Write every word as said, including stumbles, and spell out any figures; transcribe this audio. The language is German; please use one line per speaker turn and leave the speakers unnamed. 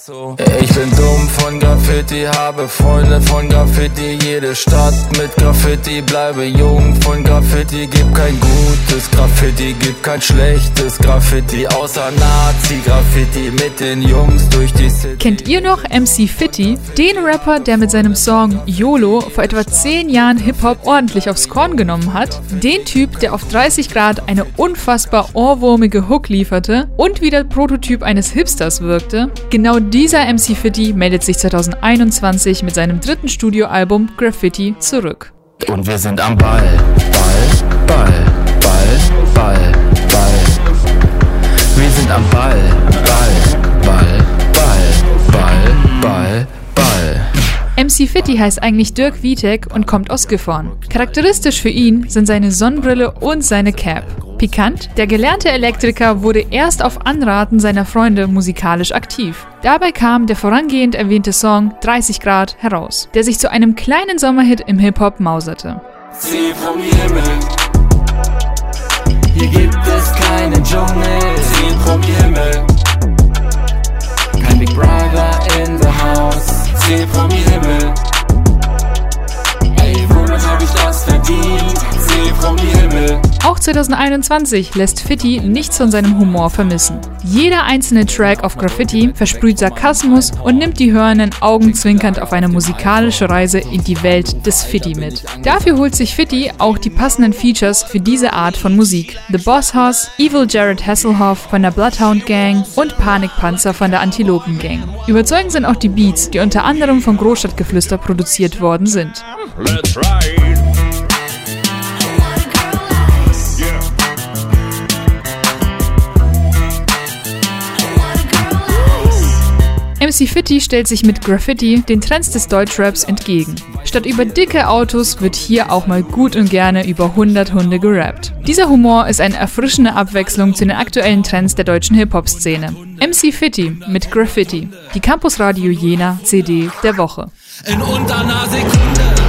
so. Ich bin dumm von Graffiti, habe Freunde von Graffiti. Jede Stadt mit Graffiti, bleibe jung von Graffiti. Gibt kein gutes Graffiti, gibt kein schlechtes Graffiti. Außer Nazi-Graffiti mit den Jungs durch die City.
Kennt ihr noch M C Fitty? Den Rapper, der mit seinem Song YOLO vor etwa zehn Jahren Hip-Hop ordentlich aufs Korn genommen hat? Den Typ, der auf dreißig Grad eine unfassbar ohrwurmige Hook lieferte und wie der Prototyp eines Hipsters wirkte? Genau dieser M C Fitty meldet sich zwanzig einundzwanzig mit seinem dritten Studioalbum Graffiti zurück.
Und wir sind am Ball, Ball, Ball, Ball, Ball, Ball. Wir sind am Ball, Ball, Ball, Ball, Ball, Ball, Ball.
M C Fitty heißt eigentlich Dirk Witek und kommt aus Gifhorn. Charakteristisch für ihn sind seine Sonnenbrille und seine Cap. Pikant, der gelernte Elektriker wurde erst auf Anraten seiner Freunde musikalisch aktiv. Dabei kam der vorangehend erwähnte Song dreißig Grad heraus, der sich zu einem kleinen Sommerhit im Hip-Hop mauserte.
Zieh vom Himmel, hier gibt es keinen Dschungel. Zieh vom Himmel, kein Big Brother in the house. Zieh vom Himmel, ey, womit hab ich das verdient? Zieh vom Himmel.
Auch zwanzig einundzwanzig lässt Fitty nichts von seinem Humor vermissen. Jeder einzelne Track auf Graffiti versprüht Sarkasmus und nimmt die Hörenden augenzwinkernd auf eine musikalische Reise in die Welt des Fitty mit. Dafür holt sich Fitty auch die passenden Features für diese Art von Musik. The Boss Hoss, Evil Jared Hasselhoff von der Bloodhound Gang und Panikpanzer von der Antilopen Gang. Überzeugend sind auch die Beats, die unter anderem von Großstadtgeflüster produziert worden sind.
Let's ride.
M C Fitty stellt sich mit Graffiti den Trends des Deutschraps entgegen. Statt über dicke Autos wird hier auch mal gut und gerne über hundert Hunde gerappt. Dieser Humor ist eine erfrischende Abwechslung zu den aktuellen Trends der deutschen Hip-Hop-Szene. M C Fitty mit Graffiti, die Campus Radio Jena C D der Woche.
In unter einer Sekunde.